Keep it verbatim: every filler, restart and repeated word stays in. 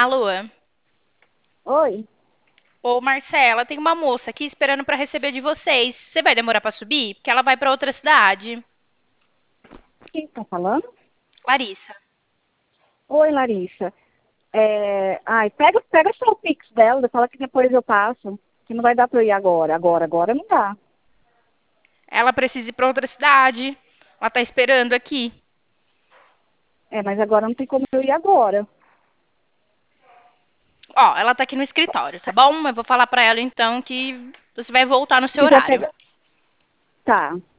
Alô? Oi, Ô, Marcela, tem uma moça aqui esperando para receber de vocês. Você vai demorar para subir? Porque ela vai para outra cidade. quem está falando? Larissa. Oi, Larissa. É, ai, pega, pega só o Pix dela, fala que depois eu passo, que não vai dar para eu ir agora. Agora, agora não dá. Ela precisa ir para outra cidade. Ela tá esperando aqui. É, mas agora não tem como eu ir agora. Ó, ela tá aqui no escritório, tá bom? Eu vou falar para ela então que você vai voltar no Se seu quiser horário. pegar. Tá.